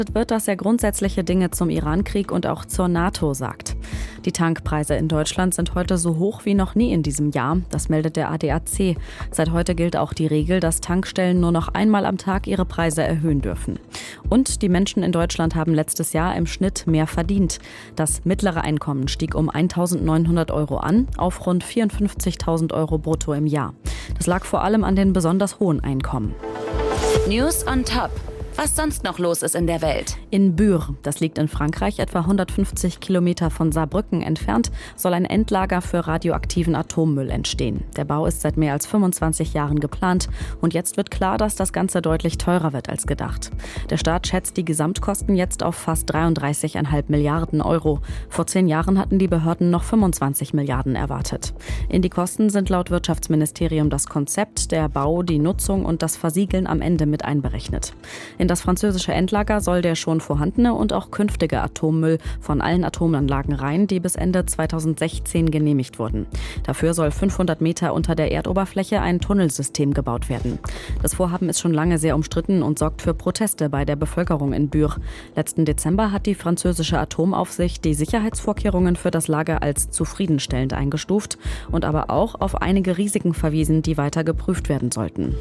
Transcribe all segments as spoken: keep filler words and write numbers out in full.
wird, dass er grundsätzliche Dinge zum Irankrieg und auch zur NATO sagt. Die Tankpreise in Deutschland sind heute so hoch wie noch nie in diesem Jahr. Das meldet der A D A C. Seit heute gilt auch die Regel, dass Tankstellen nur noch einmal am Tag ihre Preise erhöhen dürfen. Und die Menschen in Deutschland haben letztes Jahr im Schnitt mehr verdient. Das mittlere Einkommen stieg um eintausendneunhundert Euro an auf rund vierundfünfzigtausend Euro brutto im Jahr. Das lag vor allem an den besonders hohen Einkommen. News on Top. Was sonst noch los ist in der Welt. In Bure, das liegt in Frankreich, etwa hundertfünfzig Kilometer von Saarbrücken entfernt, soll ein Endlager für radioaktiven Atommüll entstehen. Der Bau ist seit mehr als fünfundzwanzig Jahren geplant und jetzt wird klar, dass das Ganze deutlich teurer wird als gedacht. Der Staat schätzt die Gesamtkosten jetzt auf fast dreiunddreißig Komma fünf Milliarden Euro. Vor zehn Jahren hatten die Behörden noch fünfundzwanzig Milliarden erwartet. In die Kosten sind laut Wirtschaftsministerium das Konzept, der Bau, die Nutzung und das Versiegeln am Ende mit einberechnet. In das französische Endlager soll der schon vorhandene und auch künftige Atommüll von allen Atomanlagen rein, die bis Ende zweitausendsechzehn genehmigt wurden. Dafür soll fünfhundert Meter unter der Erdoberfläche ein Tunnelsystem gebaut werden. Das Vorhaben ist schon lange sehr umstritten und sorgt für Proteste bei der Bevölkerung in Bure. Letzten Dezember hat die französische Atomaufsicht die Sicherheitsvorkehrungen für das Lager als zufriedenstellend eingestuft und aber auch auf einige Risiken verwiesen, die weiter geprüft werden sollten.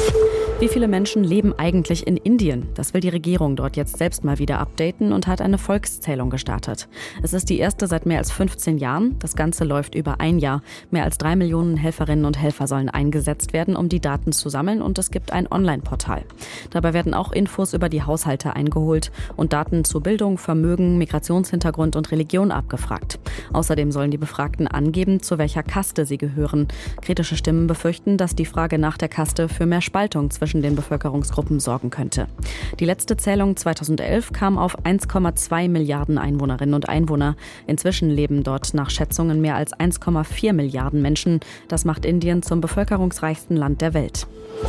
Wie viele Menschen leben eigentlich in Indien? Das will die Regierung dort jetzt selbst mal wieder updaten und hat eine Volkszählung gestartet. Es ist die erste seit mehr als fünfzehn Jahren. Das Ganze läuft über ein Jahr. Mehr als drei Millionen Helferinnen und Helfer sollen eingesetzt werden, um die Daten zu sammeln, und es gibt ein Online-Portal. Dabei werden auch Infos über die Haushalte eingeholt und Daten zu Bildung, Vermögen, Migrationshintergrund und Religion abgefragt. Außerdem sollen die Befragten angeben, zu welcher Kaste sie gehören. Kritische Stimmen befürchten, dass die Frage nach der Kaste für mehr Spaltung zwischen den Bevölkerungsgruppen sorgen könnte. Die letzte Zählung zweitausendelf kam auf eins Komma zwei Milliarden Einwohnerinnen und Einwohner. Inzwischen leben dort nach Schätzungen mehr als eins Komma vier Milliarden Menschen. Das macht Indien zum bevölkerungsreichsten Land der Welt.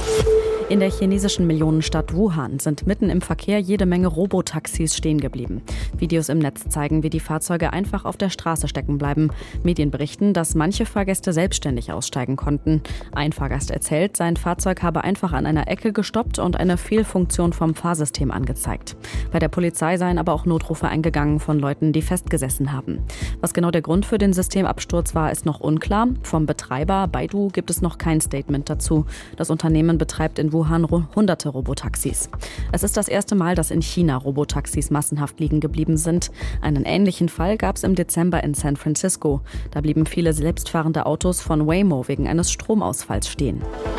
In der chinesischen Millionenstadt Wuhan sind mitten im Verkehr jede Menge Robotaxis stehen geblieben. Videos im Netz zeigen, wie die Fahrzeuge einfach auf der Straße stecken bleiben. Medien berichten, dass manche Fahrgäste selbstständig aussteigen konnten. Ein Fahrgast erzählt, sein Fahrzeug habe einfach an einer Ecke gestoppt und eine Fehlfunktion vom Fahrsystem angezeigt. Bei der Polizei seien aber auch Notrufe eingegangen von Leuten, die festgesessen haben. Was genau der Grund für den Systemabsturz war, ist noch unklar. Vom Betreiber Baidu gibt es noch kein Statement dazu. Das Unternehmen betreibt in Wuhan hunderte Robotaxis. Es ist das erste Mal, dass in China Robotaxis massenhaft liegen geblieben sind. Einen ähnlichen Fall gab es im Dezember in San Francisco. Da blieben viele selbstfahrende Autos von Waymo wegen eines Stromausfalls stehen.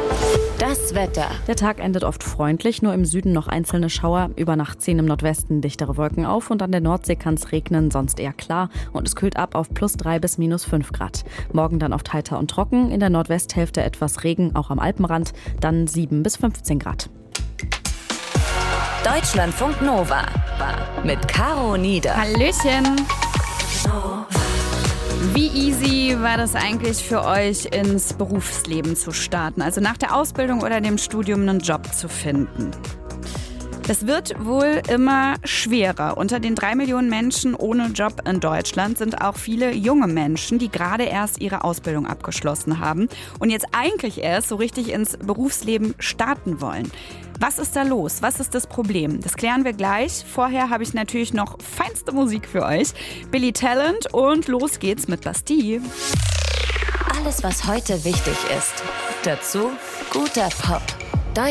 Das Wetter. Der Tag endet oft freundlich, nur im Süden noch einzelne Schauer. Über Nacht ziehen im Nordwesten dichtere Wolken auf und an der Nordsee kann es regnen, sonst eher klar. Und es kühlt ab auf plus drei bis minus fünf Grad. Morgen dann oft heiter und trocken, in der Nordwesthälfte etwas Regen, auch am Alpenrand, dann sieben bis fünfzehn Grad. Deutschlandfunk Nova mit Caro Nieder. Hallöchen. Wie easy war das eigentlich für euch, ins Berufsleben zu starten? Also nach der Ausbildung oder dem Studium einen Job zu finden? Das wird wohl immer schwerer. Unter den drei Millionen Menschen ohne Job in Deutschland sind auch viele junge Menschen, die gerade erst ihre Ausbildung abgeschlossen haben und jetzt eigentlich erst so richtig ins Berufsleben starten wollen. Was ist da los? Was ist das Problem? Das klären wir gleich. Vorher habe ich natürlich noch feinste Musik für euch. Billy Talent und los geht's mit Bastille. Alles, was heute wichtig ist. Dazu guter Pop.